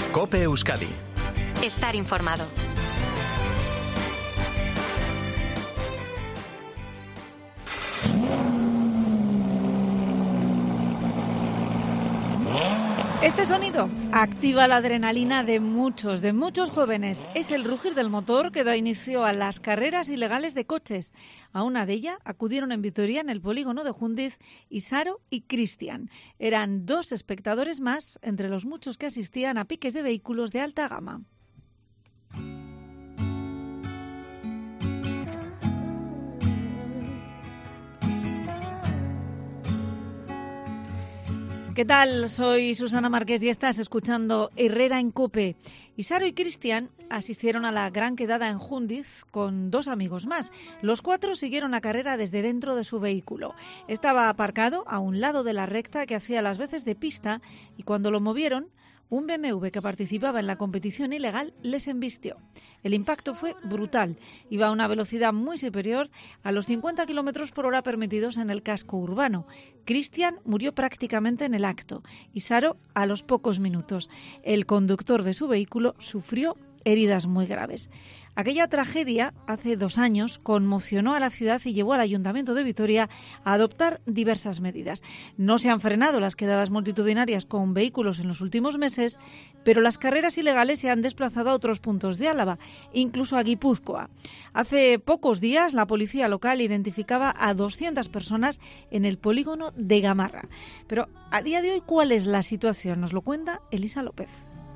COPE Euskadi. Estar informado. Este sonido activa la adrenalina de muchos jóvenes. Es el rugir del motor que da inicio a las carreras ilegales de coches. A una de ellas acudieron en Vitoria, en el polígono de Jundiz, Isaro y Cristian. Eran 2 espectadores más entre los muchos que asistían a piques de vehículos de alta gama. ¿Qué tal? Soy Susana Márquez y estás escuchando Herrera en COPE. Isaro y Cristian asistieron a la gran quedada en Jundiz con 2 amigos más. Los 4 siguieron la carrera desde dentro de su vehículo. Estaba aparcado a un lado de la recta que hacía las veces de pista y cuando lo movieron, un BMW que participaba en la competición ilegal les embistió. El impacto fue brutal. Iba a una velocidad muy superior a los 50 km por hora permitidos en el casco urbano. Cristian murió prácticamente en el acto y Saro a los pocos minutos. El conductor de su vehículo sufrió heridas muy graves. Aquella tragedia, hace 2 años, conmocionó a la ciudad y llevó al Ayuntamiento de Vitoria a adoptar diversas medidas. No se han frenado las quedadas multitudinarias con vehículos en los últimos meses, pero las carreras ilegales se han desplazado a otros puntos de Álava, incluso a Guipúzcoa. Hace pocos días, la policía local identificaba a 200 personas en el polígono de Gamarra. Pero a día de hoy, ¿cuál es la situación? Nos lo cuenta Elisa López.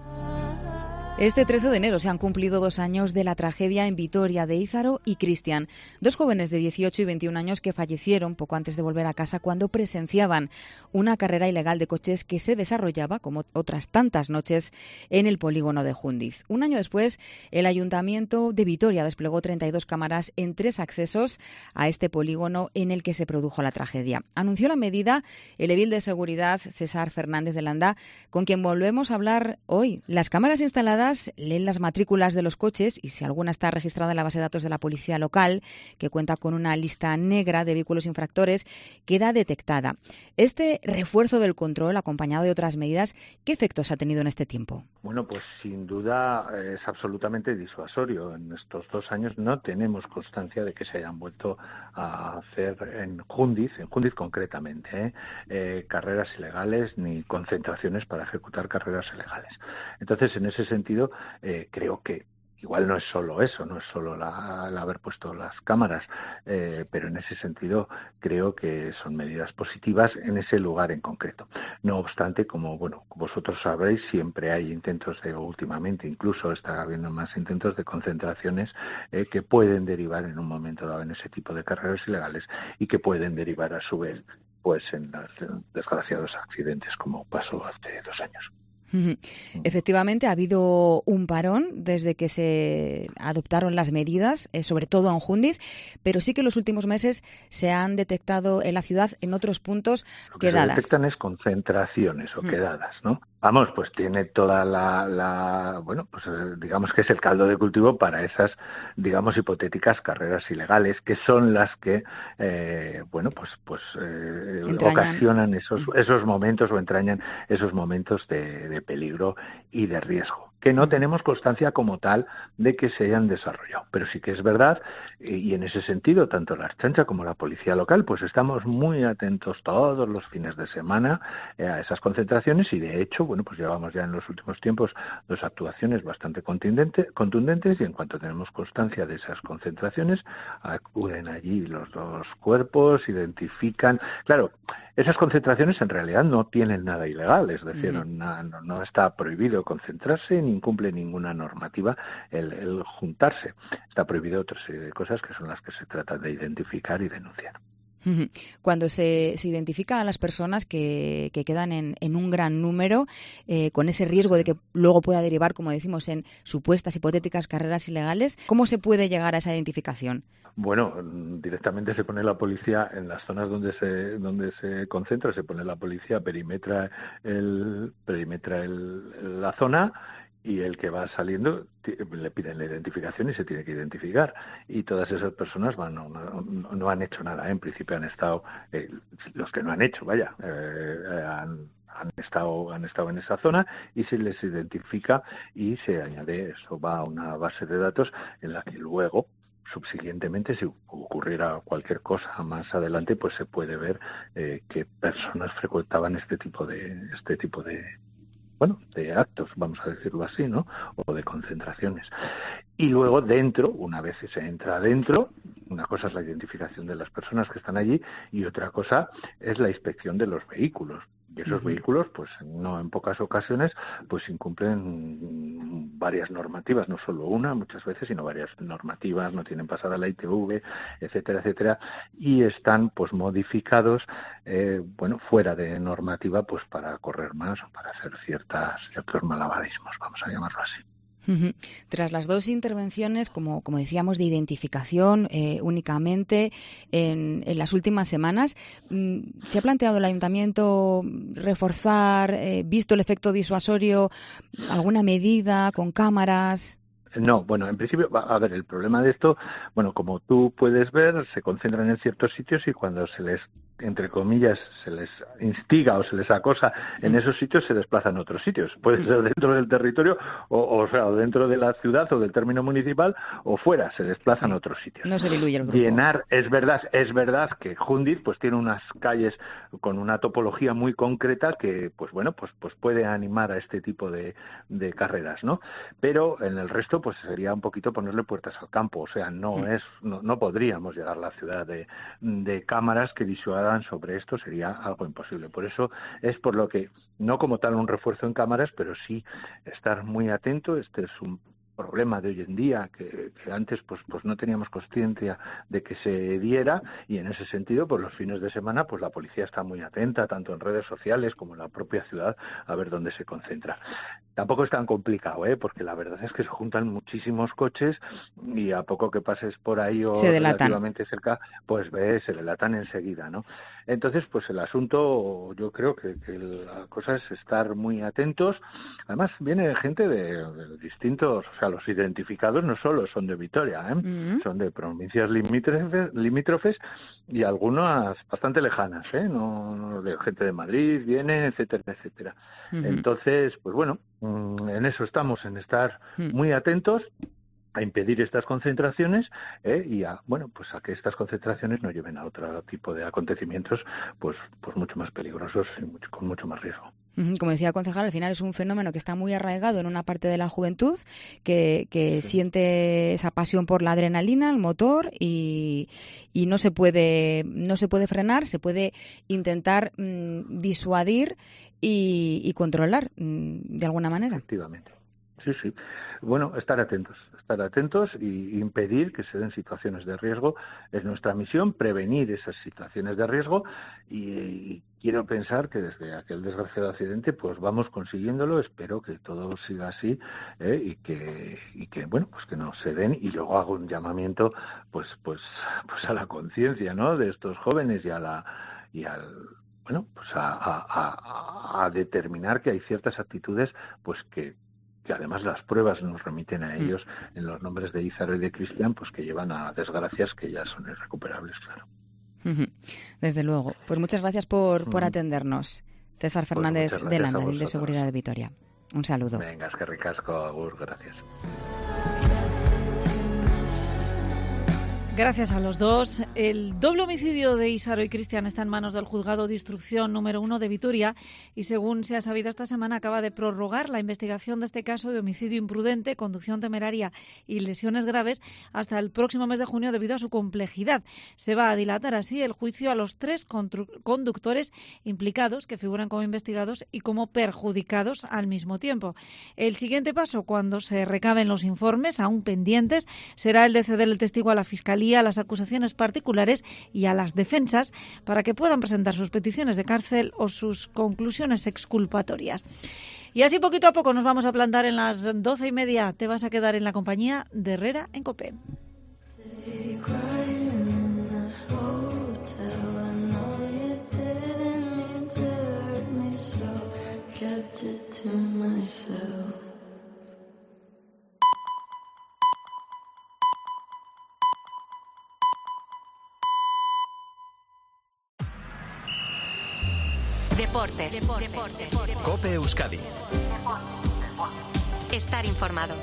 Este 13 de enero se han cumplido 2 años de la tragedia en Vitoria de Isaro y Cristian, 2 jóvenes de 18 y 21 años que fallecieron poco antes de volver a casa cuando presenciaban una carrera ilegal de coches que se desarrollaba, como otras tantas noches, en el polígono de Jundiz. Un año después, el Ayuntamiento de Vitoria desplegó 32 cámaras en 3 accesos a este polígono en el que se produjo la tragedia. Anunció la medida el edil de seguridad César Fernández de Landa, con quien volvemos a hablar hoy. Las cámaras instaladas leen las matrículas de los coches y si alguna está registrada en la base de datos de la policía local, que cuenta con una lista negra de vehículos infractores, queda detectada. Este refuerzo del control, acompañado de otras medidas, ¿qué efectos ha tenido en este tiempo? Bueno, pues sin duda es absolutamente disuasorio. En estos 2 años no tenemos constancia de que se hayan vuelto a hacer en Jundiz concretamente, carreras ilegales ni concentraciones para ejecutar carreras ilegales. Entonces, en ese sentido, creo que igual no es solo eso, no es solo el haber puesto las cámaras, pero en ese sentido creo que son medidas positivas en ese lugar en concreto. No obstante, como vosotros sabréis, siempre hay intentos últimamente incluso está habiendo más intentos de concentraciones que pueden derivar en un momento dado en ese tipo de carreras ilegales y que pueden derivar a su vez pues en los desgraciados accidentes como pasó hace 2 años. Efectivamente, ha habido un parón desde que se adoptaron las medidas, sobre todo en Jundiz, pero sí que en los últimos meses se han detectado en la ciudad en otros puntos quedadas. Lo que se detectan es concentraciones o quedadas, ¿no? Vamos, pues tiene toda pues digamos que es el caldo de cultivo para esas, digamos, hipotéticas carreras ilegales, que son las que, ocasionan esos momentos o entrañan esos momentos de peligro y de riesgo, que no tenemos constancia como tal de que se hayan desarrollado. Pero sí que es verdad, y en ese sentido, tanto la Ertzaintza como la policía local, pues estamos muy atentos todos los fines de semana a esas concentraciones y, de hecho, pues llevamos ya en los últimos tiempos 2 actuaciones bastante contundentes y en cuanto tenemos constancia de esas concentraciones, acuden allí los 2 cuerpos, identifican. Claro, esas concentraciones en realidad no tienen nada ilegal, es decir, no está prohibido concentrarse ni incumple ninguna normativa el juntarse. Está prohibido otra serie de cosas que son las que se trata de identificar y denunciar. Cuando se identifica a las personas que quedan en un gran número, con ese riesgo de que luego pueda derivar, como decimos, en supuestas hipotéticas carreras ilegales, ¿cómo se puede llegar a esa identificación? Bueno, directamente se pone la policía en las zonas donde se concentra, se pone la policía, perimetra la zona, y el que va saliendo le piden la identificación y se tiene que identificar, y todas esas personas no han hecho nada, en principio han estado los que no han hecho, han han estado en esa zona y se les identifica y se añade, eso va a una base de datos en la que luego, subsiguientemente, si ocurriera cualquier cosa más adelante, pues se puede ver qué personas frecuentaban este tipo de actos, vamos a decirlo así, ¿no? O de concentraciones. Y luego dentro, una vez se entra adentro, una cosa es la identificación de las personas que están allí y otra cosa es la inspección de los vehículos. Y esos vehículos, pues no en pocas ocasiones, pues incumplen varias normativas, no solo una, muchas veces, sino varias normativas, no tienen pasada la ITV, etcétera, etcétera, y están pues modificados, fuera de normativa, pues para correr más o para hacer ciertos malabarismos, vamos a llamarlo así. Tras las dos intervenciones, como decíamos, de identificación únicamente en las últimas semanas, ¿se ha planteado el Ayuntamiento reforzar, visto el efecto disuasorio, alguna medida con cámaras? No, bueno, en principio, a ver, el problema de esto, bueno, como tú puedes ver, se concentran en ciertos sitios y cuando se les, entre comillas, se les instiga o se les acosa en esos sitios, se desplazan a otros sitios. Puede ser dentro del territorio o sea, dentro de la ciudad o del término municipal o fuera, se desplazan a otros sitios. No se diluye el grupo. Es verdad que Jundiz pues tiene unas calles con una topología muy concreta que, pues puede animar a este tipo de carreras, ¿no? Pero en el resto, pues sería un poquito ponerle puertas al campo, o sea, no podríamos llegar a la ciudad de cámaras que disuadan sobre esto, sería algo imposible. Por eso es por lo que, no como tal un refuerzo en cámaras, pero sí estar muy atento. Este es un problema de hoy en día que antes pues no teníamos consciencia de que se diera, y en ese sentido pues los fines de semana pues la policía está muy atenta tanto en redes sociales como en la propia ciudad a ver dónde se concentra. Tampoco es tan complicado, porque la verdad es que se juntan muchísimos coches y a poco que pases por ahí o relativamente cerca, pues se delatan enseguida, ¿no? Entonces, pues el asunto, yo creo que la cosa es estar muy atentos. Además, viene gente de distintos, o sea, los identificados no solo son de Vitoria, son de provincias limítrofes y algunas bastante lejanas, no de gente de Madrid, viene, etcétera, etcétera. Entonces, pues bueno, en eso estamos, en estar muy atentos a impedir estas concentraciones y a que estas concentraciones no lleven a otro tipo de acontecimientos pues mucho más peligrosos y con mucho más riesgo. Como decía el concejal, al final es un fenómeno que está muy arraigado en una parte de la juventud que siente esa pasión por la adrenalina, el motor, y no se puede frenar, se puede intentar disuadir y controlar de alguna manera. Efectivamente. Sí. Bueno, estar atentos y impedir que se den situaciones de riesgo es nuestra misión, prevenir esas situaciones de riesgo, y quiero pensar que desde aquel desgraciado accidente pues vamos consiguiéndolo. Espero que todo siga así y que que no se den, y luego hago un llamamiento pues a la conciencia, ¿no?, de estos jóvenes a determinar que hay ciertas actitudes pues que además las pruebas nos remiten a ellos en los nombres de Ízaro y de Cristian, pues que llevan a desgracias que ya son irrecuperables, claro. Desde luego. Pues muchas gracias por atendernos. César Fernández de Landa, de Seguridad de Vitoria. Un saludo. Venga, es que ricasco, Agur, gracias. Gracias a los dos. El doble homicidio de Ízaro y Cristian está en manos del Juzgado de Instrucción número 1 de Vitoria y, según se ha sabido esta semana, acaba de prorrogar la investigación de este caso de homicidio imprudente, conducción temeraria y lesiones graves hasta el próximo mes de junio debido a su complejidad. Se va a dilatar así el juicio a los 3 conductores implicados, que figuran como investigados y como perjudicados al mismo tiempo. El siguiente paso, cuando se recaben los informes aún pendientes, será el de ceder el testigo a la Fiscalía, a las acusaciones particulares y a las defensas para que puedan presentar sus peticiones de cárcel o sus conclusiones exculpatorias. Y así poquito a poco nos vamos a plantar en las 12:30. Te vas a quedar en la compañía de Herrera en COPE. Deportes. COPE Euskadi. Estar informado.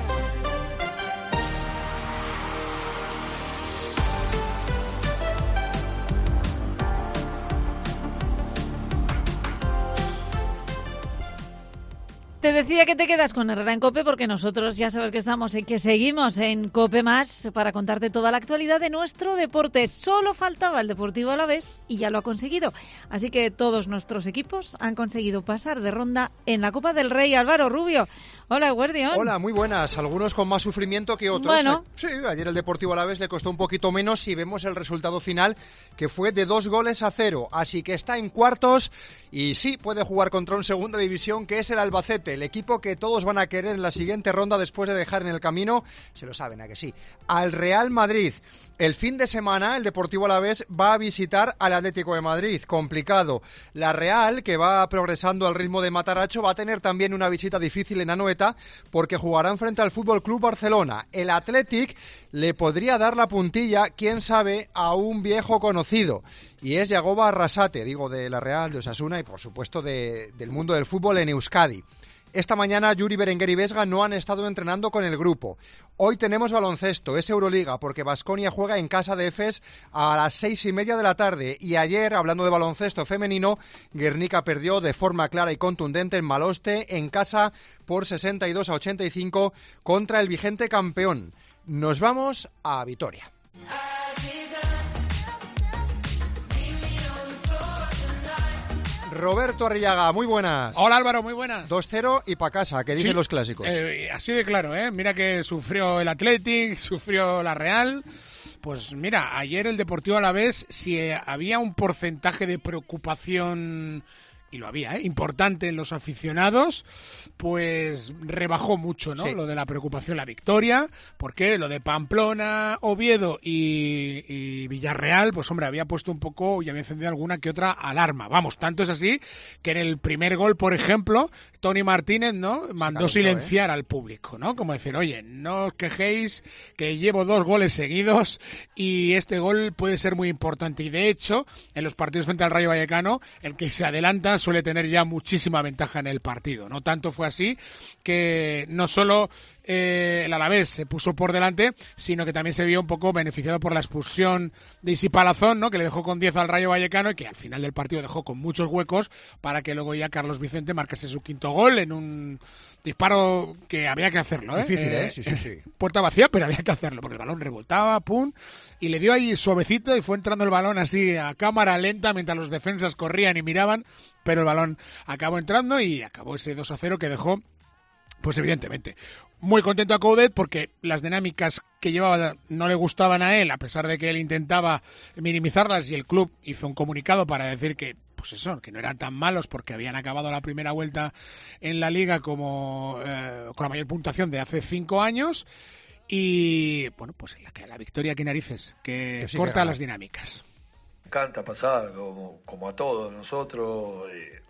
Te decía que te quedas con Herrera en COPE porque nosotros ya sabes que estamos y que seguimos en COPE Más para contarte toda la actualidad de nuestro deporte. Solo faltaba el Deportivo Alavés y ya lo ha conseguido. Así que todos nuestros equipos han conseguido pasar de ronda en la Copa del Rey. Álvaro Rubio. Hola, Guardión. Hola, muy buenas. Algunos con más sufrimiento que otros. Bueno. Sí, ayer el Deportivo Alavés le costó un poquito menos si vemos el resultado final, que fue de 2-0. Así que está en cuartos y sí, puede jugar contra un segunda división que es el Albacete. El equipo que todos van a querer en la siguiente ronda después de dejar en el camino, se lo saben, ¿a que sí?, al Real Madrid. El fin de semana el Deportivo Alavés va a visitar al Atlético de Madrid, complicado. La Real, que va progresando al ritmo de Mataracho, va a tener también una visita difícil en Anoeta porque jugarán frente al Fútbol Club Barcelona. El Athletic le podría dar la puntilla, quién sabe, a un viejo conocido, y es Yagoba Arrasate, digo, de la Real, de Osasuna y por supuesto del mundo del fútbol en Euskadi. Esta mañana Yuri Berenguer y Vesga no han estado entrenando con el grupo. Hoy tenemos baloncesto, es Euroliga, porque Baskonia juega en casa de Efes a las 6:30 de la tarde. Y ayer, hablando de baloncesto femenino, Guernica perdió de forma clara y contundente en Maloste, en casa, por 62-85 contra el vigente campeón. Nos vamos a Vitoria. Roberto Arrillaga, muy buenas. Hola Álvaro, muy buenas. 2-0 y pa' casa, que dicen los clásicos. Así de claro, ¿eh? Mira que sufrió el Athletic, sufrió la Real. Pues mira, ayer el Deportivo Alavés, si había un porcentaje de preocupación, y lo había, importante en los aficionados, pues rebajó mucho, ¿no? Sí. Lo de la preocupación, la victoria, porque lo de Pamplona, Oviedo y Villarreal, pues hombre, había puesto un poco y había encendido alguna que otra alarma. Vamos, tanto es así que en el primer gol, por ejemplo, Tony Martínez, ¿no?, mandó silenciar al público, ¿no? Como decir, oye, no os quejéis que llevo 2 goles seguidos y este gol puede ser muy importante. Y de hecho, en los partidos frente al Rayo Vallecano, el que se adelanta suele tener ya muchísima ventaja en el partido, ¿no? Tanto fue así que no solo el Alavés se puso por delante, sino que también se vio un poco beneficiado por la expulsión de Isi Palazón, ¿no?, que le dejó con 10 al Rayo Vallecano y que al final del partido dejó con muchos huecos para que luego ya Carlos Vicente marcase su 5º gol en un disparo que había que hacerlo, ¿eh? Difícil, sí. Puerta vacía, pero había que hacerlo porque el balón rebotaba, pum, y le dio ahí suavecito y fue entrando el balón así a cámara lenta mientras los defensas corrían y miraban, pero el balón acabó entrando y acabó ese 2-0 que dejó, pues evidentemente, muy contento a Coudet porque las dinámicas que llevaba no le gustaban a él, a pesar de que él intentaba minimizarlas, y el club hizo un comunicado para decir que, pues eso, que no eran tan malos porque habían acabado la primera vuelta en la liga como con la mayor puntuación de hace 5 años. Y bueno, pues la victoria, qué narices, que sí, corta las dinámicas. Me encanta pasar como a todos nosotros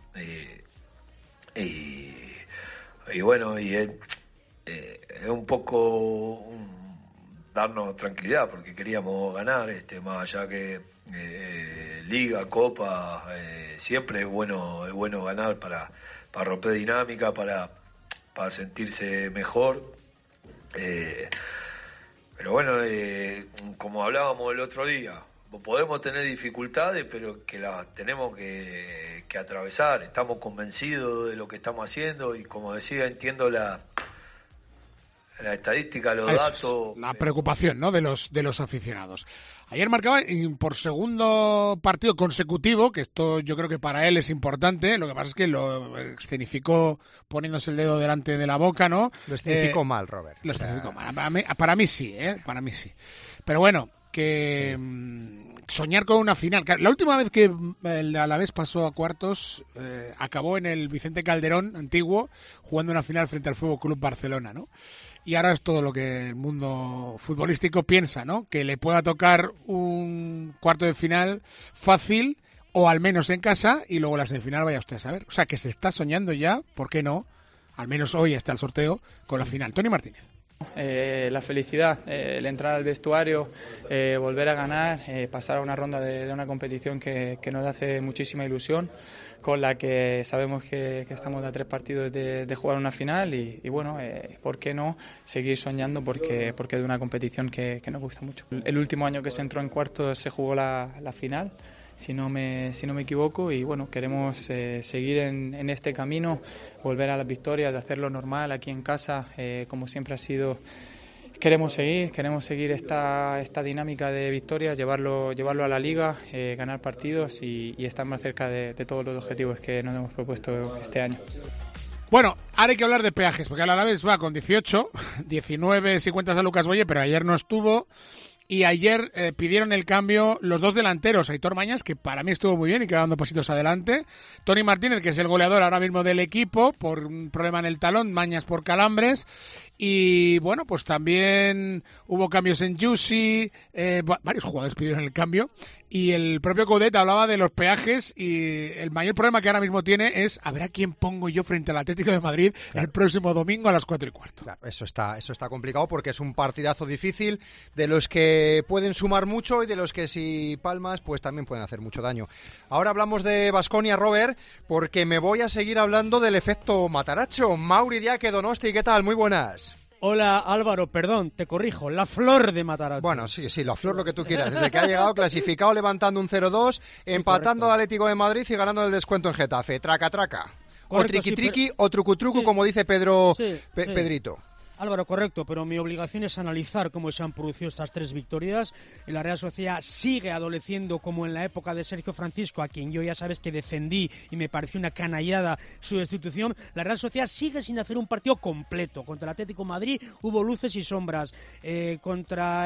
y bueno, y es un poco darnos tranquilidad porque queríamos ganar, más allá que liga, copa, siempre es bueno ganar para romper dinámica, para sentirse mejor. Pero bueno, como hablábamos el otro día, podemos tener dificultades, pero que las tenemos que atravesar. Estamos convencidos de lo que estamos haciendo y, como decía, entiendo la estadística, los datos. La preocupación, ¿no?, de los aficionados. Ayer marcaba por segundo partido consecutivo, que esto yo creo que para él es importante. Lo que pasa es que lo escenificó poniéndose el dedo delante de la boca, ¿no? Lo escenificó mal, Robert. Lo escenificó mal. Para mí sí, para mí sí. Pero bueno, que soñar con una final. La última vez que el Alavés pasó a cuartos acabó en el Vicente Calderón antiguo, jugando una final frente al Fútbol Club Barcelona, ¿no? Y ahora es todo lo que el mundo futbolístico piensa, ¿no? Que le pueda tocar un cuarto de final fácil, o al menos en casa, y luego la semifinal vaya usted a saber. O sea, que se está soñando ya, ¿por qué no? Al menos hoy está el sorteo con la final. Tony Martínez. La felicidad, el entrar al vestuario, volver a ganar, pasar a una ronda de una competición que nos hace muchísima ilusión. con la que sabemos que estamos a 3 partidos de jugar una final y bueno, ¿por qué no seguir soñando? Porque es una competición que nos gusta mucho. El último año que se entró en cuartos se jugó la final, si no me equivoco, y bueno, queremos seguir en este camino, volver a las victorias, de hacerlo normal aquí en casa, como siempre ha sido. Queremos seguir esta dinámica de victorias, llevarlo a la Liga, ganar partidos y estar más cerca de todos los objetivos que nos hemos propuesto este año. Bueno, ahora hay que hablar de peajes, porque el Alavés va con 18, 19 si cuentas a Lucas Boye, pero ayer no estuvo. Y ayer pidieron el cambio los 2 delanteros, Aitor Mañas, que para mí estuvo muy bien y que va dando pasitos adelante, Toni Martínez, que es el goleador ahora mismo del equipo por un problema en el talón, Mañas por calambres, y bueno, pues también hubo cambios en Jussi, varios jugadores pidieron el cambio, y el propio Coudet hablaba de los peajes, y el mayor problema que ahora mismo tiene es a ver a quién pongo yo frente al Atlético de Madrid el próximo domingo a las 4:15. Claro, eso está complicado porque es un partidazo difícil, de los que pueden sumar mucho y de los que si palmas pues también pueden hacer mucho daño. Ahora hablamos de Baskonia, Robert, porque me voy a seguir hablando del efecto Matarazzo. Mauri Diaque, Donosti, ¿qué tal? Muy buenas. Hola Álvaro, perdón, te corrijo, la flor de Matarazzo. Bueno, sí, la flor, lo que tú quieras. Desde que ha llegado clasificado levantando un 0-2, sí, empatando al Atlético de Madrid y ganando el descuento en Getafe. Traca. Correcto, o triqui-triqui, sí, o trucu-trucu, sí, como dice Pedro, sí, Pedrito. Álvaro, correcto, pero mi obligación es analizar cómo se han producido estas 3 victorias. La Real Sociedad sigue adoleciendo como en la época de Sergio Francisco, a quien yo ya sabes que defendí y me pareció una canallada su destitución. La Real Sociedad sigue sin hacer un partido completo. Contra el Atlético de Madrid hubo luces y sombras. Contra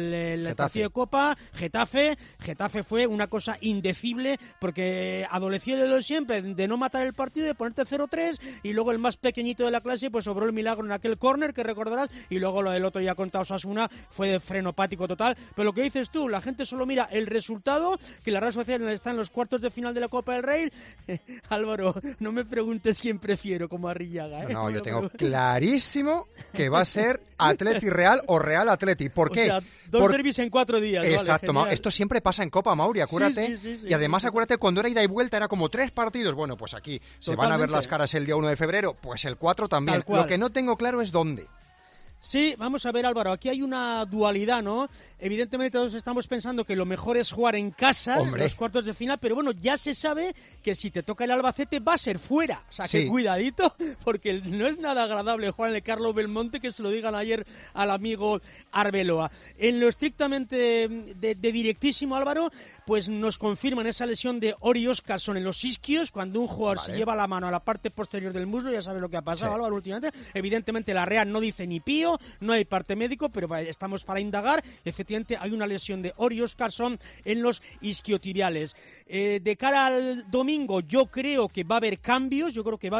el partido de Copa, Getafe fue una cosa indecible porque adoleció de lo siempre, de no matar el partido, de ponerte 0-3 y luego el más pequeñito de la clase pues sobró el milagro en aquel córner que recordarás, y luego lo del otro ya contra Osasuna fue de frenopático total. Pero lo que dices tú, la gente solo mira el resultado, que la Real Sociedad está en los cuartos de final de la Copa del Rey. Álvaro, no me preguntes quién prefiero como Arrillaga, ¿eh? No, yo tengo clarísimo que va a ser Atleti Real o Real Atleti. ¿Por qué? O sea, 2 derbis en 4 días. Exacto, vale, esto siempre pasa en Copa, Mauri, acuérdate. Sí, y además acuérdate, cuando era ida y vuelta era como 3 partidos. Bueno, pues aquí se van a ver las caras el día 1 de febrero, pues el 4 también. Lo que no tengo claro es dónde. Sí, vamos a ver, Álvaro, aquí hay una dualidad, ¿no? Evidentemente todos estamos pensando que lo mejor es jugar en casa, en los cuartos de final, pero bueno, ya se sabe que si te toca el Albacete va a ser fuera. O sea, que cuidadito, porque no es nada agradable jugar en el Carlo Belmonte, que se lo digan ayer al amigo Arbeloa. En lo estrictamente de directísimo, Álvaro, pues nos confirman esa lesión de Ori Óscarsson en los isquios, cuando un jugador se lleva la mano a la parte posterior del muslo, ya sabes lo que ha pasado, Álvaro, últimamente. Evidentemente la Real no dice ni pío, no hay parte médico, pero estamos para indagar. Efectivamente hay una lesión de Ori Óscarsson en los isquiotibiales. De cara al domingo yo creo que va a haber cambios,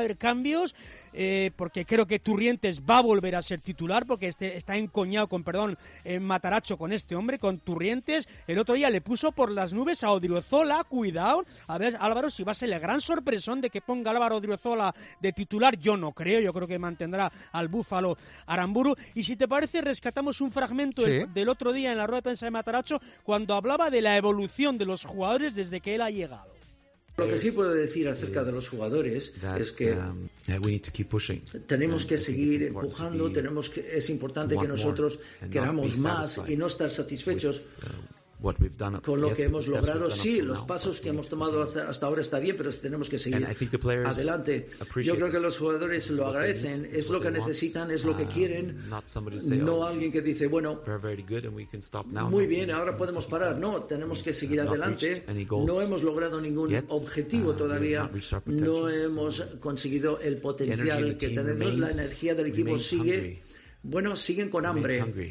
porque creo que Turrientes va a volver a ser titular, porque está encoñado con Matarazzo con este hombre, con Turrientes. El otro día le puso por las nubes a Odriozola, cuidado, a ver Álvaro si va a ser el gran sorpresón de que ponga Álvaro Odriozola de titular. Yo no creo, yo creo que mantendrá al Búfalo Aramburu. Y si te parece, rescatamos un fragmento del otro día en la rueda de prensa de Matarazzo, cuando hablaba de la evolución de los jugadores desde que él ha llegado. Lo que sí puedo decir acerca de los jugadores es que tenemos que seguir empujando, es importante que nosotros queramos más y no estar satisfechos con lo que hemos logrado. Sí, los pasos que hemos tomado hasta ahora está bien, pero tenemos que seguir adelante. Yo creo que los jugadores lo agradecen, es lo que necesitan, es lo que quieren, no alguien que dice, bueno, muy bien, ahora podemos parar. No, tenemos que seguir adelante. No hemos logrado ningún objetivo todavía, no hemos conseguido el potencial que tenemos, la energía del equipo sigue, siguen con hambre.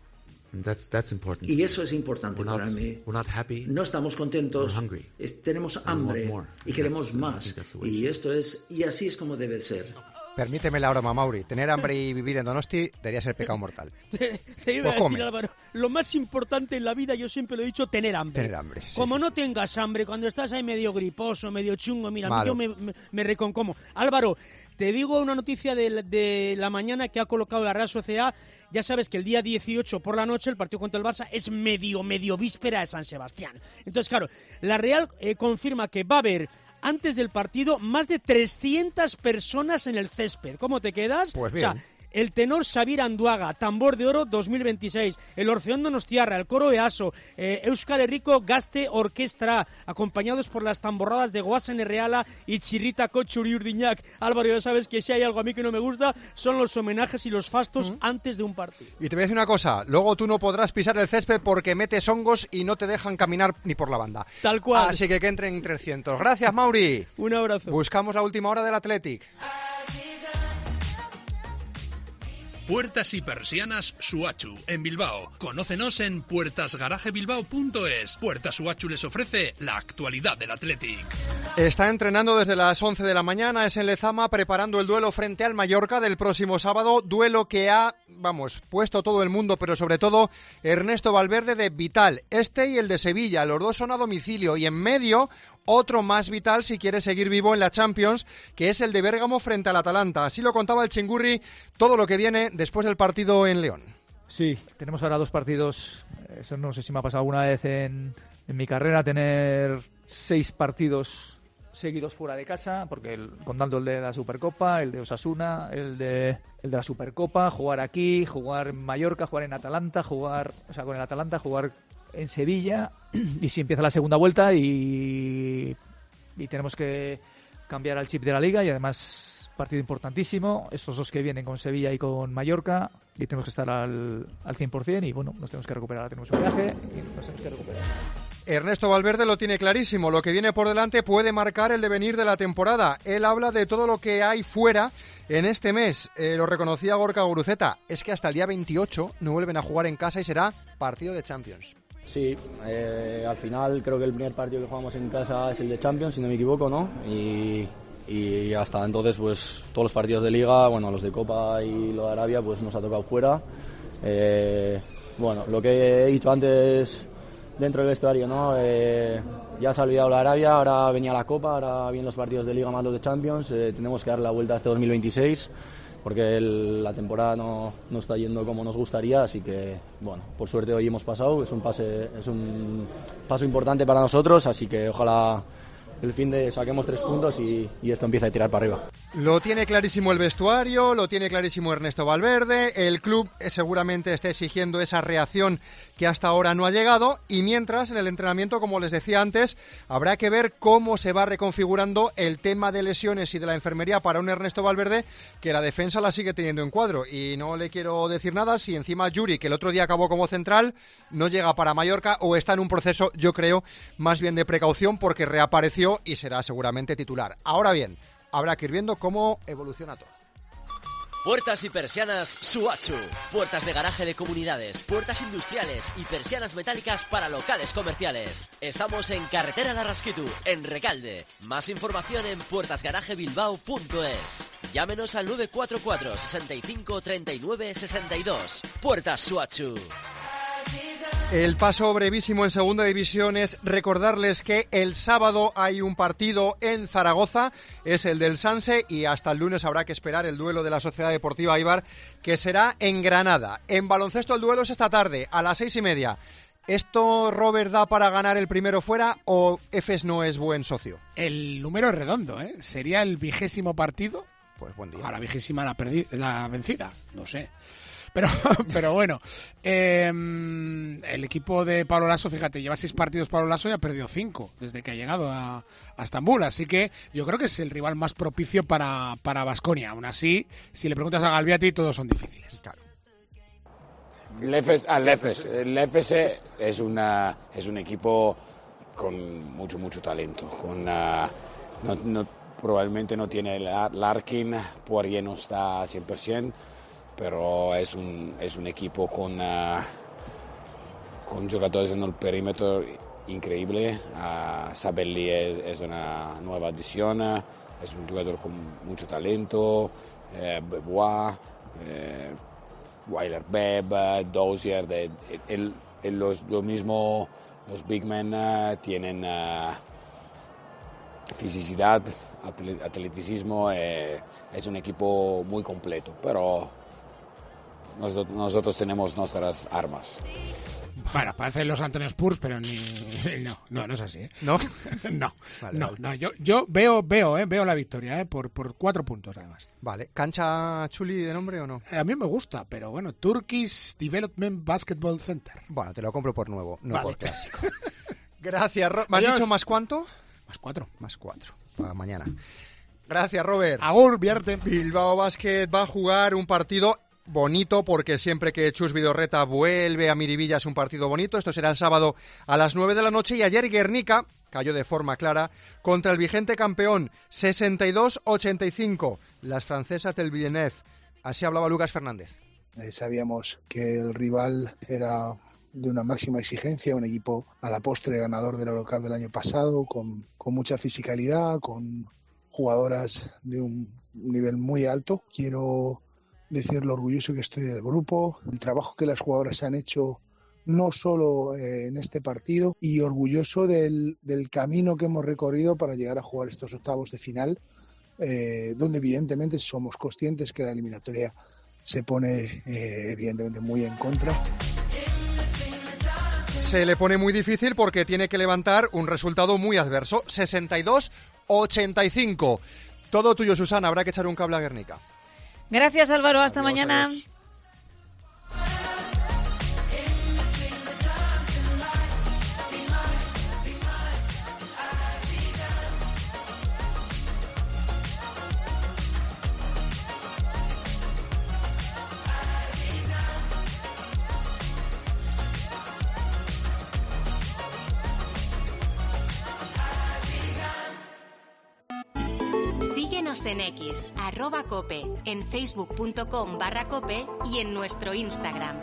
Y eso es importante para mí. No estamos contentos, tenemos hambre y queremos más. Y así es como debe ser. Permíteme la broma, Mauri. Tener hambre y vivir en Donosti debería ser pecado mortal. Te iba a decir, Álvaro, lo más importante en la vida, yo siempre lo he dicho, tener hambre. Tener hambre. Como no tengas hambre, cuando estás ahí medio griposo, medio chungo, mira, yo me reconcomo. Álvaro, te digo una noticia de la mañana que ha colocado la Real Sociedad. Ya sabes que el día 18 por la noche el partido contra el Barça es medio víspera de San Sebastián. Entonces, claro, la Real confirma que va a haber antes del partido, más de 300 personas en el césped. ¿Cómo te quedas? Pues bien. O sea, el tenor Xabier Anduaga, Tambor de Oro 2026, el Orfeón Donostiarra, el coro EASO, Euskal Herriko Gazte Orkestra, acompañados por las tamborradas de Goazen Erreala y Chirrita Kotxuri Urdiñak. Álvaro, ya sabes que si hay algo a mí que no me gusta, son los homenajes y los fastos antes de un partido. Y te voy a decir una cosa, luego tú no podrás pisar el césped porque metes hongos y no te dejan caminar ni por la banda. Tal cual. Así que entren 300. Gracias, Mauri. Un abrazo. Buscamos la última hora del Athletic. Puertas y persianas Suachu, en Bilbao. Conócenos en puertasgarajebilbao.es. Puertas Suachu les ofrece la actualidad del Athletic. Está entrenando desde las 11 de la mañana, es en Lezama, preparando el duelo frente al Mallorca del próximo sábado. Duelo que ha, puesto todo el mundo, pero sobre todo Ernesto Valverde de vital. Este y el de Sevilla, los dos son a domicilio. Y en medio, otro más vital si quiere seguir vivo en la Champions, que es el de Bérgamo frente al Atalanta. Así lo contaba el Chingurri, todo lo que viene después del partido en León. Sí, tenemos ahora 2 partidos, eso no sé si me ha pasado alguna vez en mi carrera, tener 6 partidos seguidos fuera de casa, porque contando el de la Supercopa, el de Osasuna, el de la Supercopa, jugar aquí, jugar en Mallorca, jugar en Atalanta, jugar en Sevilla, y si empieza la segunda vuelta y tenemos que cambiar al chip de la Liga, y además partido importantísimo, estos 2 que vienen con Sevilla y con Mallorca, y tenemos que estar al 100%, y bueno, nos tenemos que recuperar, tenemos un viaje y nos tenemos que recuperar. Ernesto Valverde lo tiene clarísimo, lo que viene por delante puede marcar el devenir de la temporada. Él habla de todo lo que hay fuera en este mes, lo reconocía Gorka Guruceta, es que hasta el día 28 no vuelven a jugar en casa y será partido de Champions. Sí, al final creo que el primer partido que jugamos en casa es el de Champions, si no me equivoco, ¿no? Y hasta entonces, pues todos los partidos de Liga, bueno, los de Copa y lo de Arabia, pues nos ha tocado fuera. Bueno, lo que he dicho antes dentro del vestuario, ¿no? Ya se ha olvidado la Arabia, ahora venía la Copa, ahora vienen los partidos de Liga más los de Champions. Tenemos que dar la vuelta a este 2026 porque la temporada no está yendo como nos gustaría, así que, bueno, por suerte hoy hemos pasado, es un paso importante para nosotros, así que ojalá el fin de saquemos 3 puntos y esto empieza a tirar para arriba. Lo tiene clarísimo el vestuario, lo tiene clarísimo Ernesto Valverde, el club seguramente está exigiendo esa reacción que hasta ahora no ha llegado, y mientras en el entrenamiento, como les decía antes, habrá que ver cómo se va reconfigurando el tema de lesiones y de la enfermería para un Ernesto Valverde que la defensa la sigue teniendo en cuadro, y no le quiero decir nada si encima Yuri, que el otro día acabó como central, no llega para Mallorca o está en un proceso, yo creo, más bien de precaución porque reapareció y será seguramente titular. Ahora bien, habrá que ir viendo cómo evoluciona todo. Puertas y persianas Suachu. Puertas de garaje de comunidades, puertas industriales y persianas metálicas para locales comerciales. Estamos en Carretera Larrasquitu, en Recalde. Más información en puertasgarajebilbao.es. Llámenos al 944 65 39 62. Puertas Suachu. El paso brevísimo en segunda división es recordarles que el sábado hay un partido en Zaragoza, es el del Sanse, y hasta el lunes habrá que esperar el duelo de la Sociedad Deportiva Eibar, que será en Granada. En baloncesto el duelo es esta tarde, a las 6:30. ¿Esto, Robert, da para ganar el primero fuera o Efes no es buen socio? El número es redondo, ¿eh? Sería el 20º partido. Pues buen día. A la 20ª la vencida, no sé. Pero bueno, el equipo de Pablo Lasso, fíjate, lleva 6 partidos Pablo Lasso y ha perdido 5 desde que ha llegado a Estambul. Así que yo creo que es el rival más propicio para Baskonia. Aún así, si le preguntas a Galbiati, todos son difíciles. Claro. El Efes es un equipo con mucho talento. Probablemente no tiene Larkin, Poirier no está 100%. Pero es un equipo con jugadores en el perímetro increíble. Sabelli es una nueva adición, es un jugador con mucho talento. Bebois, Weiler-Bebb, Dozier, lo mismo los big men tienen fisicidad, atleticismo, es un equipo muy completo, pero nosotros tenemos nuestras armas. Bueno, parecen los Antonio Spurs, pero no es así, ¿eh? ¿No? No, Vale, no, vale. no. Yo veo la victoria, por 4 puntos además. Vale. ¿Cancha chuli de nombre o no? A mí me gusta, pero bueno, Turkish Development Basketball Center. Bueno, te lo compro por nuevo, no Vale. por clásico. Gracias, ¿me has Adiós. dicho más cuánto? Más 4. Más 4, para mañana. Gracias, Robert. Agur, vierte. Bilbao Basket va a jugar un partido bonito, porque siempre que Chus Vidorreta vuelve a Miribilla es un partido bonito. Esto será el sábado a las 9 de la noche, y ayer Guernica cayó de forma clara contra el vigente campeón, 62-85, las francesas del Villeneuve. Así hablaba Lucas Fernández. Sabíamos que el rival era de una máxima exigencia, un equipo a la postre ganador del Eurocup del año pasado, con mucha fisicalidad, con jugadoras de un nivel muy alto. Quiero decir lo orgulloso que estoy del grupo, el trabajo que las jugadoras han hecho no solo en este partido, y orgulloso del camino que hemos recorrido para llegar a jugar estos octavos de final, donde evidentemente somos conscientes que la eliminatoria se pone evidentemente muy en contra. Se le pone muy difícil porque tiene que levantar un resultado muy adverso, 62-85. Todo tuyo, Susana, habrá que echar un cable a Guernica. Gracias, Álvaro, hasta mañana. Adiós. Síguenos en X, @cope, en facebook.com/cope y en nuestro Instagram.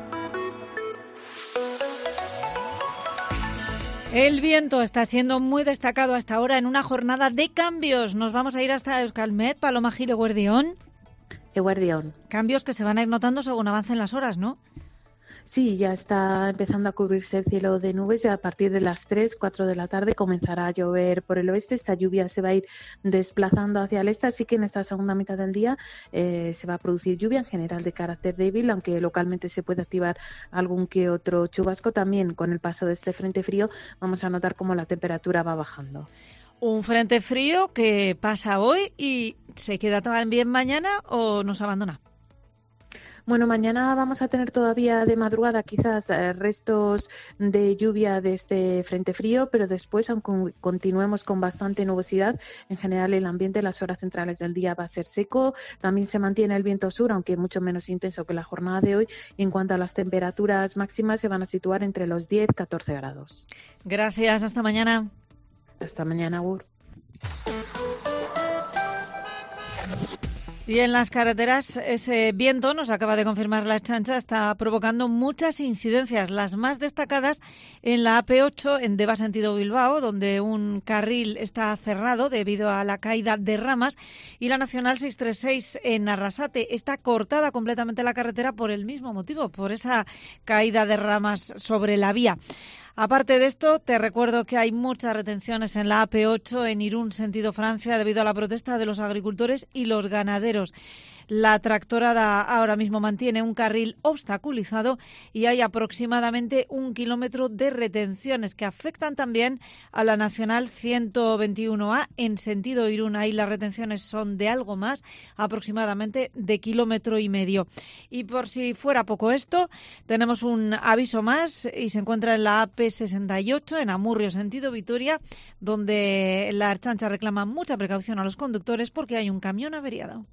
El viento está siendo muy destacado hasta ahora en una jornada de cambios. Nos vamos a ir hasta Euskalmet, Paloma Gil, Eguerdión. Eguerdión. Cambios que se van a ir notando según avancen las horas, ¿no? Sí, ya está empezando a cubrirse el cielo de nubes y a partir de las 3, 4 de la tarde comenzará a llover por el oeste. Esta lluvia se va a ir desplazando hacia el este, así que en esta segunda mitad del día se va a producir lluvia en general de carácter débil, aunque localmente se puede activar algún que otro chubasco. También con el paso de este frente frío vamos a notar cómo la temperatura va bajando. Un frente frío que pasa hoy y se queda también mañana, ¿o nos abandona? Bueno, mañana vamos a tener todavía de madrugada quizás restos de lluvia de este frente frío, pero después, aunque continuemos con bastante nubosidad, en general el ambiente en las horas centrales del día va a ser seco. También se mantiene el viento sur, aunque mucho menos intenso que la jornada de hoy. Y en cuanto a las temperaturas máximas, se van a situar entre los 10 y 14 grados. Gracias, hasta mañana. Hasta mañana, Gur. Y en las carreteras, ese viento, nos acaba de confirmar la Ertzaintza, está provocando muchas incidencias. Las más destacadas en la AP8 en Deva sentido Bilbao, donde un carril está cerrado debido a la caída de ramas, y la Nacional 636 en Arrasate está cortada completamente la carretera por el mismo motivo, por esa caída de ramas sobre la vía. Aparte de esto, te recuerdo que hay muchas retenciones en la AP8 en Irún, sentido Francia, debido a la protesta de los agricultores y los ganaderos. La tractorada ahora mismo mantiene un carril obstaculizado y hay aproximadamente 1 kilómetro de retenciones que afectan también a la Nacional 121A en sentido Irún. Ahí las retenciones son de algo más, aproximadamente de 1,5 kilómetros. Y por si fuera poco esto, tenemos un aviso más y se encuentra en la AP68 en Amurrio, sentido Vitoria, donde la Ertzaintza reclama mucha precaución a los conductores porque hay un camión averiado.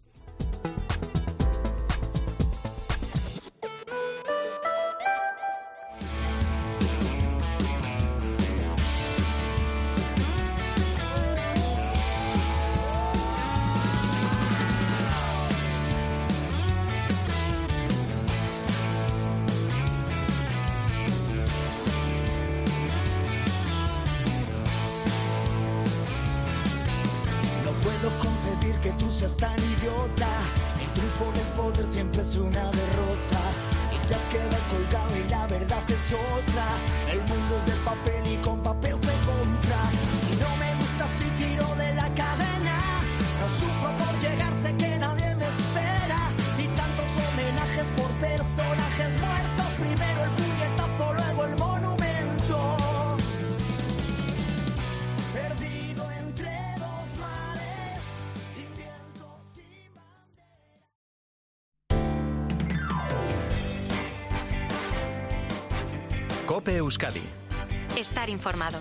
puedo concebir que tú seas tan idiota. El triunfo del poder siempre es una derrota. Y te has quedado colgado y la verdad es otra. El mundo es de papel y con papel se compra. Si no me gusta si tiro de la cadena. No sufro por llegar, sé que nadie me espera. Y tantos homenajes por personajes muertos. Primero el puñetazo, luego el mono. COPE Euskadi. Estar informado.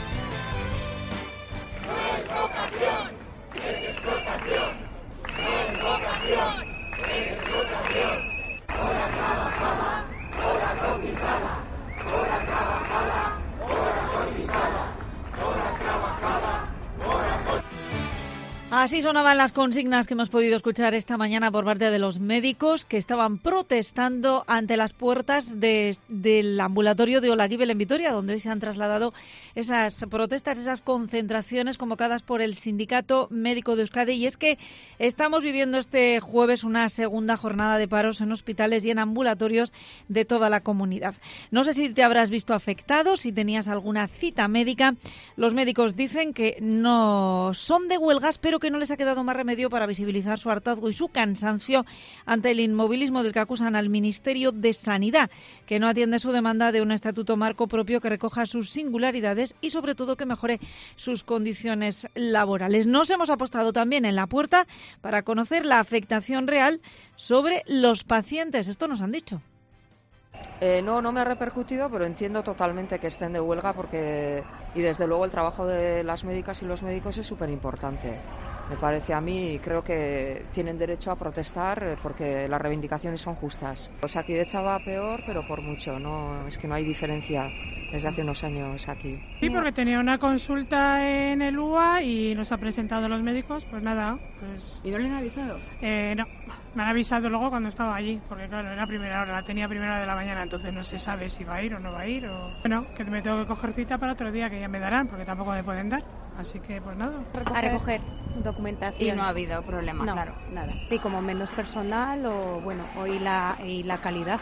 No es vocación, es explotación. No es vocación, es explotación. Hora trabajada, hora cotizada. Hora trabajada, hora cotizada. Hora trabajada, hora cotizada. Así sonaban las consignas que hemos podido escuchar esta mañana por parte de los médicos que estaban protestando ante las puertas del ambulatorio de Olaguibel en Vitoria, donde hoy se han trasladado esas protestas, esas concentraciones convocadas por el Sindicato Médico de Euskadi. Y es que estamos viviendo este jueves una segunda jornada de paros en hospitales y en ambulatorios de toda la comunidad. No sé si te habrás visto afectado, si tenías alguna cita médica. Los médicos dicen que no son de huelgas, pero que no les ha quedado más remedio para visibilizar su hartazgo y su cansancio ante el inmovilismo del que acusan al Ministerio de Sanidad, que no atiende su demanda de un estatuto marco propio que recoja sus singularidades y sobre todo que mejore sus condiciones laborales. Nos hemos apostado también en la puerta para conocer la afectación real sobre los pacientes. Esto nos han dicho. No me ha repercutido, pero entiendo totalmente que estén de huelga y desde luego el trabajo de las médicas y los médicos es súper importante. Me parece a mí, creo que tienen derecho a protestar porque las reivindicaciones son justas. Osakidetza va peor, pero por mucho, es que no hay diferencia desde hace unos años aquí. Sí, porque tenía una consulta en el UA y nos ha presentado los médicos, pues nada. ¿Y no le han avisado? No, me han avisado luego cuando estaba allí, porque claro, era primera hora, la tenía primera hora de la mañana, entonces no se sabe si va a ir o no va a ir. Bueno, que me tengo que coger cita para otro día que ya me darán, porque tampoco me pueden dar. Así que pues nada. A recoger documentación. Y no ha habido problema, no, claro. Nada. Y como menos personal y la calidad.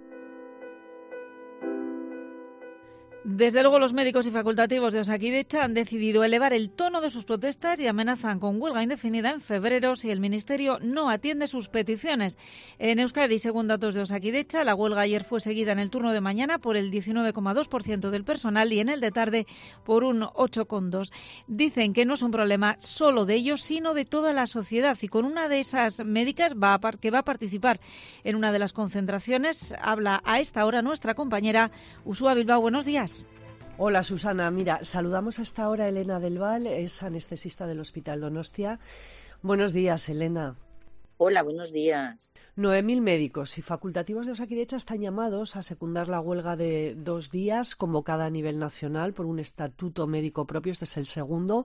Desde luego los médicos y facultativos de Osakidetza han decidido elevar el tono de sus protestas y amenazan con huelga indefinida en febrero si el Ministerio no atiende sus peticiones. En Euskadi, según datos de Osakidetza, la huelga ayer fue seguida en el turno de mañana por el 19,2% del personal y en el de tarde por un 8,2%. Dicen que no es un problema solo de ellos, sino de toda la sociedad. Y con una de esas médicas que va a participar en una de las concentraciones, habla a esta hora nuestra compañera Uxua Bilbao. Buenos días. Hola Susana, mira, saludamos hasta ahora a Elena del Val, es anestesista del Hospital Donostia. Buenos días, Elena. Hola, buenos días. 9.000 médicos y facultativos de Osakidetza están llamados a secundar la huelga de 2 días convocada a nivel nacional por un estatuto médico propio. Este es el segundo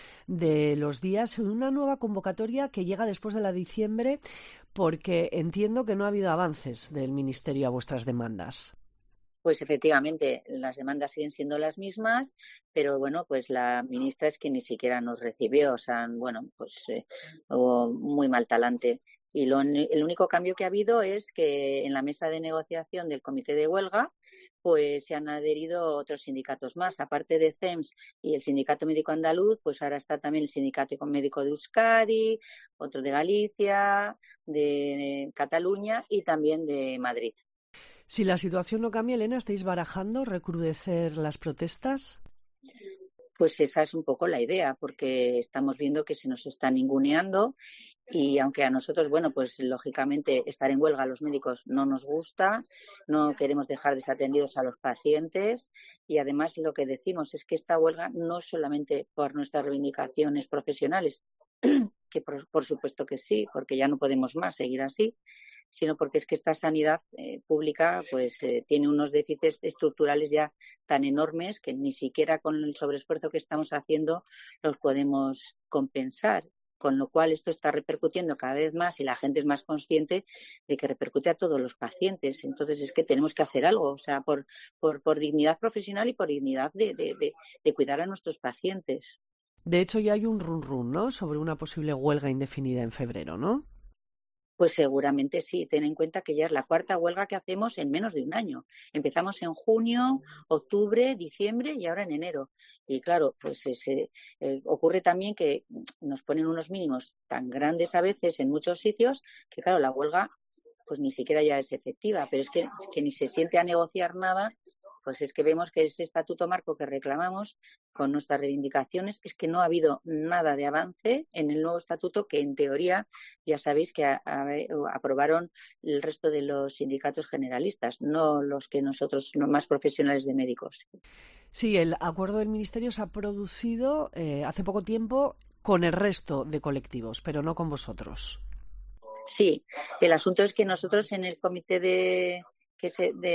de los días en una nueva convocatoria que llega después de la de diciembre, porque entiendo que no ha habido avances del Ministerio a vuestras demandas. Pues efectivamente, las demandas siguen siendo las mismas, pero bueno, pues la ministra es que ni siquiera nos recibió, o sea, bueno, pues hubo muy mal talante. Y el único cambio que ha habido es que en la mesa de negociación del comité de huelga, pues se han adherido otros sindicatos más, aparte de CEMS y el Sindicato Médico Andaluz, pues ahora está también el Sindicato Médico de Euskadi, otro de Galicia, de Cataluña y también de Madrid. Si la situación no cambia, Elena, ¿estáis barajando recrudecer las protestas? Pues esa es un poco la idea, porque estamos viendo que se nos está ninguneando y aunque a nosotros, bueno, pues lógicamente estar en huelga a los médicos no nos gusta, no queremos dejar desatendidos a los pacientes y además lo que decimos es que esta huelga no es solamente por nuestras reivindicaciones profesionales, que por supuesto que sí, porque ya no podemos más seguir así, sino porque es que esta sanidad pública pues tiene unos déficits estructurales ya tan enormes que ni siquiera con el sobreesfuerzo que estamos haciendo los podemos compensar, con lo cual esto está repercutiendo cada vez más y la gente es más consciente de que repercute a todos los pacientes. Entonces es que tenemos que hacer algo, o sea, por dignidad profesional y por dignidad de cuidar a nuestros pacientes. De hecho ya hay un run, ¿no?, sobre una posible huelga indefinida en febrero, ¿no? Pues seguramente sí. Ten en cuenta que ya es la cuarta huelga que hacemos en menos de un año. Empezamos en junio, octubre, diciembre y ahora en enero. Y claro, pues ocurre también que nos ponen unos mínimos tan grandes a veces en muchos sitios que claro, la huelga pues ni siquiera ya es efectiva. Pero es que ni se siente a negociar nada pues es que vemos que ese estatuto marco que reclamamos con nuestras reivindicaciones es que no ha habido nada de avance en el nuevo estatuto que en teoría ya sabéis que aprobaron el resto de los sindicatos generalistas, no los que nosotros, no más profesionales de médicos. Sí, el acuerdo del Ministerio se ha producido hace poco tiempo con el resto de colectivos, pero no con vosotros. Sí, el asunto es que nosotros en el comité que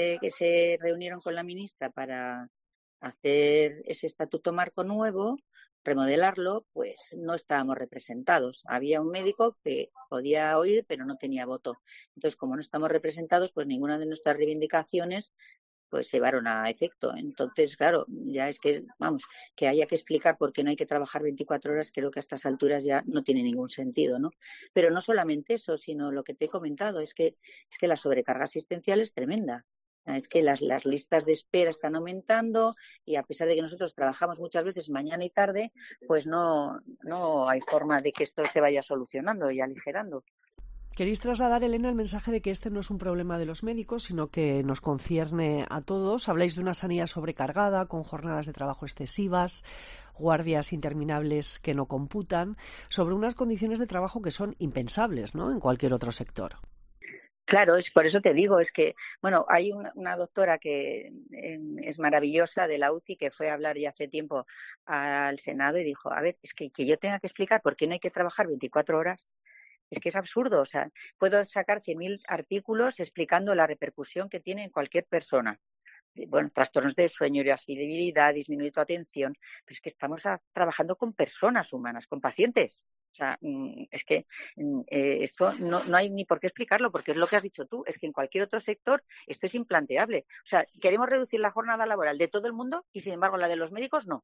se reunieron con la ministra para hacer ese estatuto marco nuevo, remodelarlo, pues no estábamos representados. Había un médico que podía oír, pero no tenía voto. Entonces, como no estamos representados, pues ninguna de nuestras reivindicaciones pues se llevaron a efecto. Entonces, claro, ya es que, vamos, que haya que explicar por qué no hay que trabajar 24 horas, creo que a estas alturas ya no tiene ningún sentido, ¿no? Pero no solamente eso, sino lo que te he comentado, es que la sobrecarga asistencial es tremenda. Es que las listas de espera están aumentando y a pesar de que nosotros trabajamos muchas veces mañana y tarde, pues no hay forma de que esto se vaya solucionando y aligerando. Queréis trasladar, Elena, el mensaje de que este no es un problema de los médicos, sino que nos concierne a todos. Habláis de una sanidad sobrecargada, con jornadas de trabajo excesivas, guardias interminables que no computan, sobre unas condiciones de trabajo que son impensables, ¿no?, en cualquier otro sector. Claro, es por eso te digo, es que, bueno, hay una doctora que es maravillosa de la UCI que fue a hablar ya hace tiempo al Senado y dijo, a ver, es que yo tenga que explicar por qué no hay que trabajar 24 horas. Es que es absurdo, o sea, puedo sacar 100.000 artículos explicando la repercusión que tiene en cualquier persona. Bueno, trastornos de sueño, irascibilidad, disminuir tu atención, pero es que estamos trabajando con personas humanas, con pacientes. O sea, es que esto no hay ni por qué explicarlo, porque es lo que has dicho tú, es que en cualquier otro sector esto es implanteable. O sea, queremos reducir la jornada laboral de todo el mundo y, sin embargo, la de los médicos no.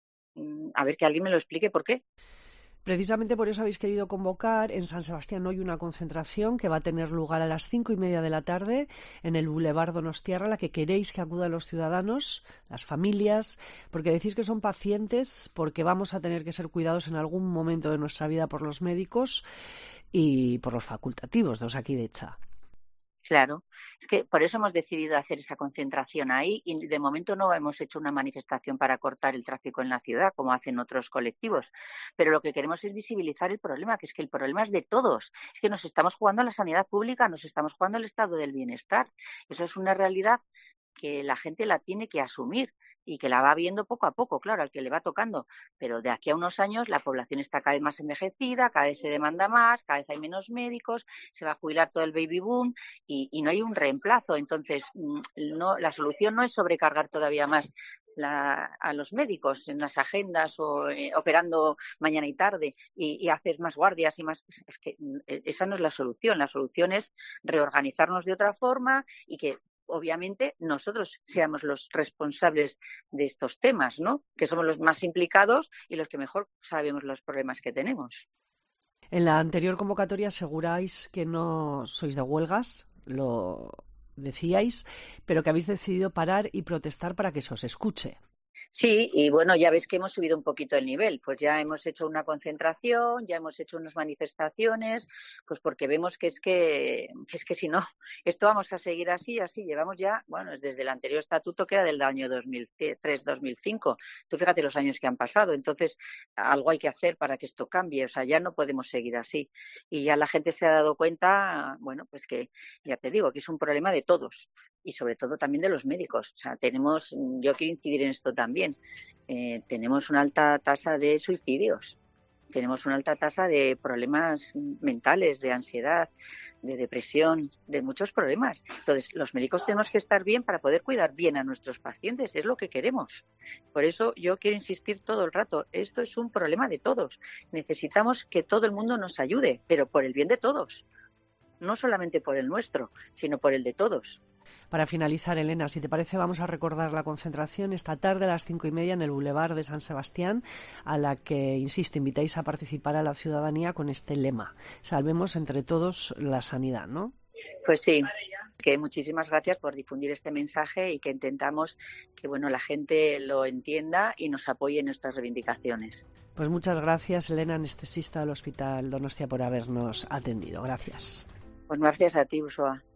A ver, que alguien me lo explique por qué. Precisamente por eso habéis querido convocar en San Sebastián hoy una concentración que va a tener lugar a las 5:30 de la tarde en el Boulevard Donostiarra, a la que queréis que acudan los ciudadanos, las familias, porque decís que son pacientes, porque vamos a tener que ser cuidados en algún momento de nuestra vida por los médicos y por los facultativos de Osakidetza. Claro, es que por eso hemos decidido hacer esa concentración ahí y de momento no hemos hecho una manifestación para cortar el tráfico en la ciudad como hacen otros colectivos, pero lo que queremos es visibilizar el problema, que es que el problema es de todos, es que nos estamos jugando a la sanidad pública, nos estamos jugando al estado del bienestar, eso es una realidad que la gente la tiene que asumir y que la va viendo poco a poco, claro, al que le va tocando. Pero de aquí a unos años la población está cada vez más envejecida, cada vez se demanda más, cada vez hay menos médicos, se va a jubilar todo el baby boom y no hay un reemplazo. Entonces, la solución no es sobrecargar todavía más a los médicos en las agendas o operando mañana y tarde y hacer más guardias y más. Es que esa no es la solución. La solución es reorganizarnos de otra forma y que obviamente nosotros seamos los responsables de estos temas, ¿no? Que somos los más implicados y los que mejor sabemos los problemas que tenemos. En la anterior convocatoria aseguráis que no sois de huelgas, lo decíais, pero que habéis decidido parar y protestar para que se os escuche. Sí, y bueno, ya ves que hemos subido un poquito el nivel, pues ya hemos hecho una concentración, ya hemos hecho unas manifestaciones, pues porque vemos que es que si no, esto vamos a seguir así, llevamos ya, bueno, desde el anterior estatuto que era del año 2003-2005, tú fíjate los años que han pasado, entonces algo hay que hacer para que esto cambie, o sea, ya no podemos seguir así, y ya la gente se ha dado cuenta, bueno, pues que ya te digo, que es un problema de todos, y sobre todo también de los médicos, o sea, yo quiero incidir en esto también. Tenemos una alta tasa de suicidios, tenemos una alta tasa de problemas mentales, de ansiedad, de depresión, de muchos problemas. Entonces, los médicos tenemos que estar bien para poder cuidar bien a nuestros pacientes, es lo que queremos. Por eso yo quiero insistir todo el rato, esto es un problema de todos. Necesitamos que todo el mundo nos ayude, pero por el bien de todos. No solamente por el nuestro, sino por el de todos. Para finalizar, Elena, si te parece, vamos a recordar la concentración esta tarde a las 5:30 en el Boulevard de San Sebastián, a la que, insisto, invitáis a participar a la ciudadanía con este lema: salvemos entre todos la sanidad, ¿no? Pues sí, que muchísimas gracias por difundir este mensaje y que intentamos que la gente lo entienda y nos apoye en nuestras reivindicaciones. Pues muchas gracias, Elena, anestesista del Hospital Donostia, por habernos atendido. Gracias. Pues gracias a ti, Usoa.